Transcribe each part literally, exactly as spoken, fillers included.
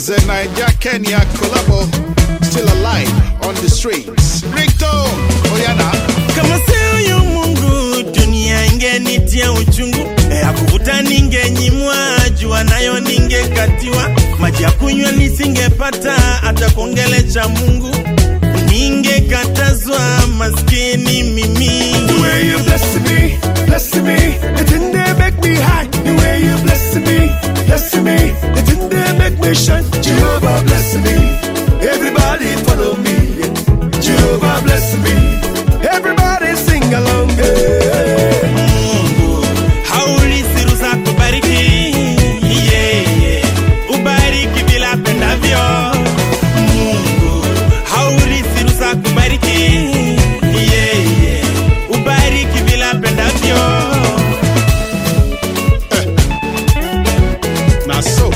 is a Niger Kenya collabo, still alive on the streets. Ricto Oyana. Kama sio Mungu dunia ingenitia uchungu, ya kuvuta ningenyimwa, jua nayo ningekatiwa, maji ya kunywa nisingepata, hata kuongele cha Mungu ningekatazwa, maskini mimi. The way you bless me, bless me, it didn't make me high. The way you bless me, bless me, it didn't make me shine. Jehovah bless me, everybody follow me. Jehovah bless me, everybody sing along. Mungu hauli siru za kubariki, yeah, yeah. Ubariki bila pendavyo. Mungu hauli siru za kubariki, yeah, yeah. Ubariki bila pendavyo. Eh. Now so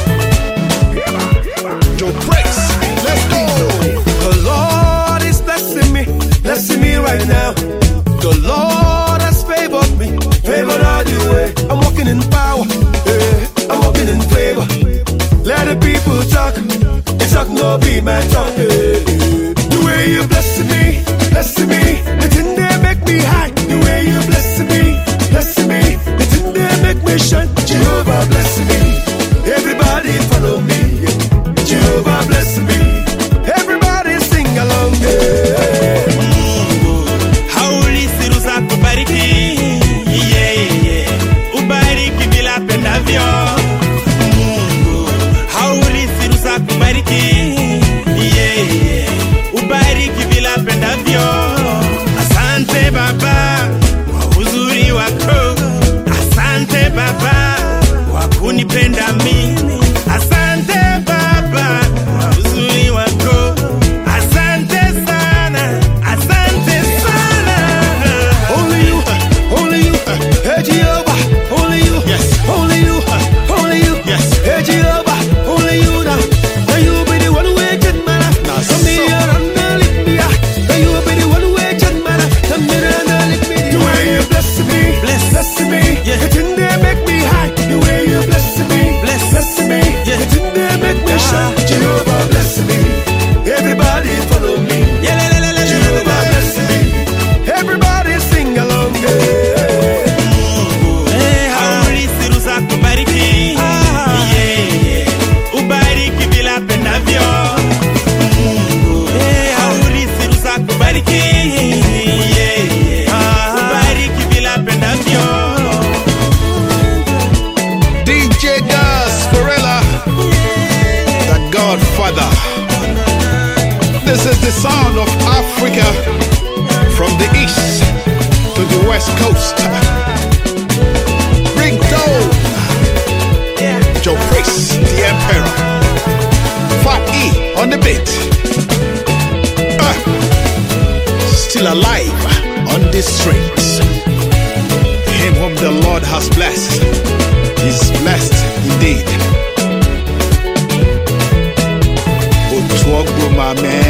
Joe Praise, let's go. The Lord is blessing me, blessing me right now. The Lord has favored me, favored all the way. I'm walking in power, yeah. I'm walking in favor. Let the people talk, it's talk no be my talk, yeah. The way you bless me, bless me, it didn't make me high. The way you bless me, bless me, it didn't make me shine. Jehovah bless me, everybody follow me. Jehovah bless me, everybody sing along, yeah. Mungu hauli siru za kubariki, yeah, yeah. Ubariki bila pendavyo. Mungu hauli siru za kubariki, yeah, yeah. Ubariki bila pendavyo. Asante Baba kwa uzuri wako, asante Baba kwa kunipenda mimi, asante Baba kwa uzuri wako, asante sana, asante sana. Only you, only you, hey Jehovah, only you, Yes. only you, only you, Yes. hey Jehovah, only you now. Now you be the one who get man. Now Come so- here and now lift me up. Now you be the one who get man. Come here and now lift me. The way you bless me, Bless. bless me, Yeah. it didn't make me high. The way you bless me, Bless. bless me, Yeah. it didn't make me shine. Ah. Jehovah bless me, everybody follow me. Yeah, la, la, la, la, la, Jehovah la, la. bless me, everybody sing along. Yeah. Eh, hauli siru za kubariki, yeah, yeah. Ubariki bila pendavyo. Mungu hauli siru za kubariki, yeah, yeah. Ubariki bila pendavyo. D J Gas Corella, the Godfather. This is the sound of Africa, from the east to the west coast. Ricto, Joe Praise, the Emperor. Fat E on the beat. Uh, still alive on the streets. Him whom the Lord has blessed is blessed indeed. Otuogbo, my man.